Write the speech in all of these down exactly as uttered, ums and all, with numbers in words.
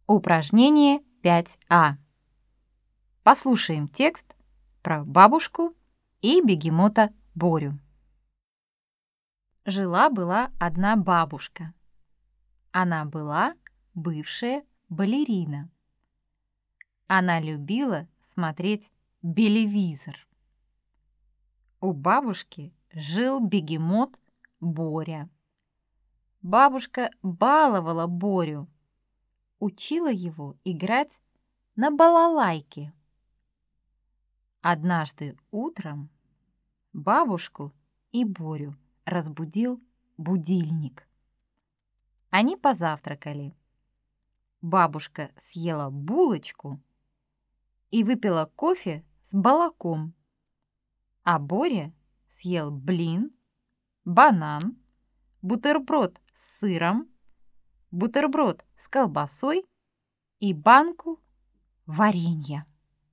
Упражнение пять а. Послушаем текст про бабушку и бегемота Борю. Жила-была одна бабушка. Она была бывшая балерина. Она любила смотреть белевизор. У бабушки жил бегемот Боря. Бабушка баловала Борю, учила его играть на балалайке. Однажды утром бабушку и Борю разбудил будильник. Они позавтракали. Бабушка съела булочку и выпила кофе с молоком, а Боря съел блин, банан, бутерброд с сыром, бутерброд с колбасой и банку варенья.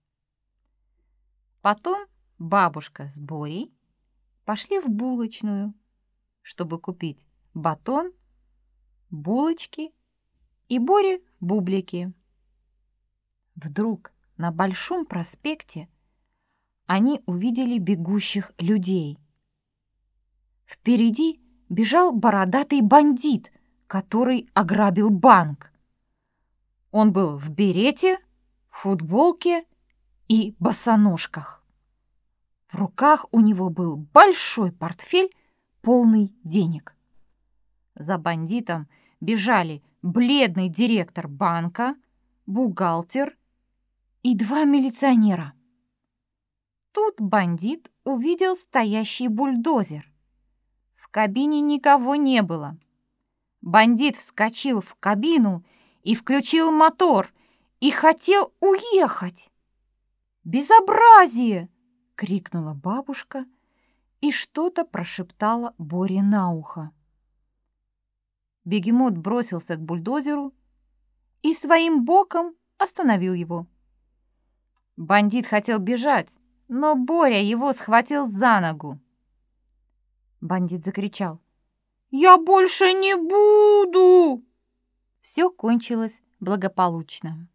Потом бабушка с Борей пошли в булочную, чтобы купить батон, булочки и Боре бублики. Вдруг на Большом проспекте они увидели бегущих людей. Впереди бежал бородатый бандит, который ограбил банк. Он был в берете, футболке и босоножках. В руках у него был большой портфель, полный денег. За бандитом бежали бледный директор банка, бухгалтер и два милиционера. Тут бандит увидел стоящий бульдозер. В кабине никого не было. Бандит вскочил в кабину и включил мотор, и хотел уехать. «Безобразие!» — крикнула бабушка и что-то прошептала Боре на ухо. Бегемот бросился к бульдозеру и своим боком остановил его. Бандит хотел бежать, но Боря его схватил за ногу. Бандит закричал: «Я больше не буду!» Все кончилось благополучно.